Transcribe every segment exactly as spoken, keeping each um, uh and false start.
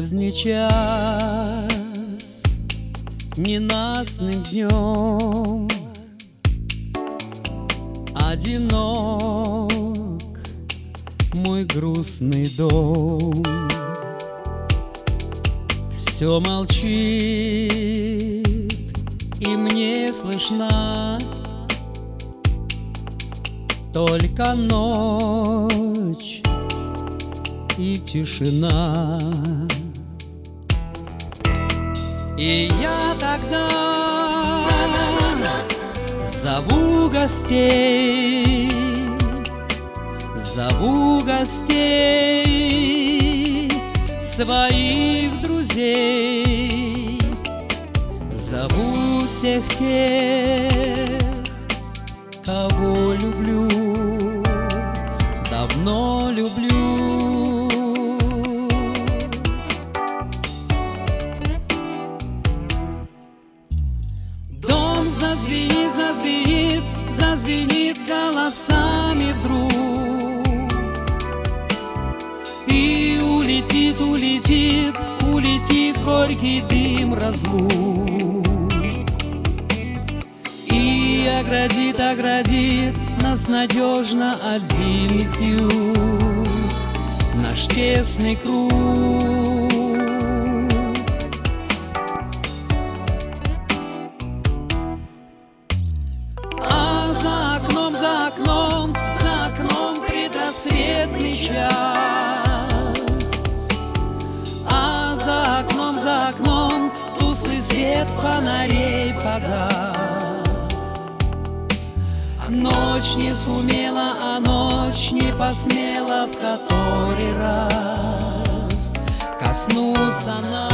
Поздний час, ненастным днем, одинок мой грустный дом. Все молчит, и мне слышна только ночь и тишина. И я тогда зову гостей, зову гостей, своих друзей, зову всех тех, кого люблю, давно люблю. Дом зазвенит, зазвенит, зазвенит голосами вдруг, и улетит, улетит, улетит горький дым разлук, и оградит, оградит нас надежно от зимних юг наш тесный круг. А за окном, за окном, за окном предрассветный час, а за окном, за окном тусклый свет фонарей погас. Ночь не сумела, а ночь не посмела в который раз коснуться нас.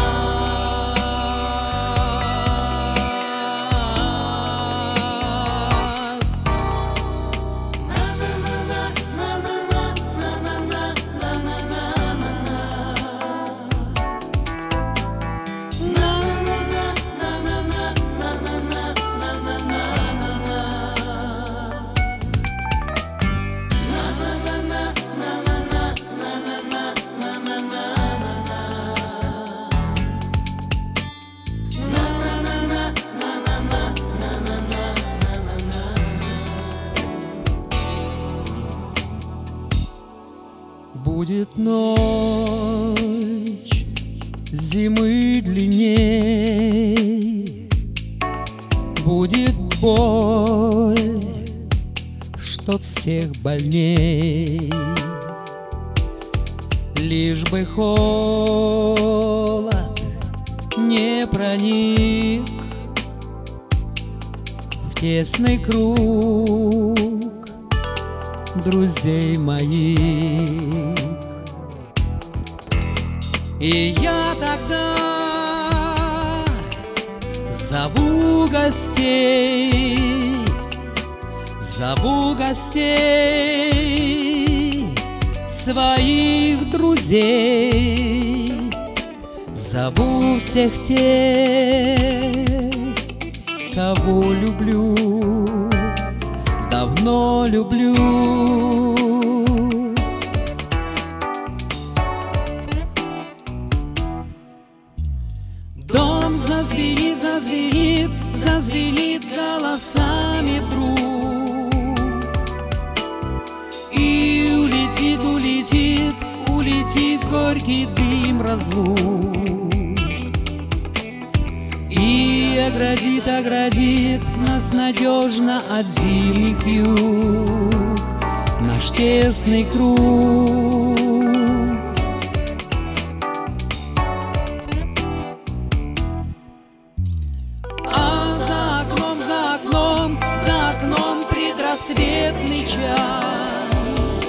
Будет ночь зимы длинней, будет боль, что всех больней, лишь бы холод не проник в тесный круг друзей моих. И я тогда зову гостей, зову гостей, своих друзей, зову всех тех, кого люблю, давно люблю. Дом зазвенит, зазвенит, зазвенит голосами вдруг, и улетит, улетит, улетит горький дым разлук, и оградит, оградит нас надежно от зимних юг наш тесный круг. За окном предрассветный час,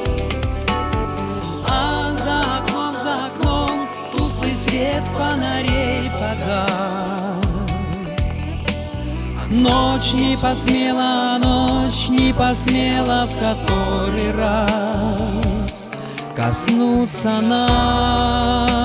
а за окном, за окном тусклый свет фонарей погас. Ночь не посмела, ночь не посмела в который раз коснуться нас.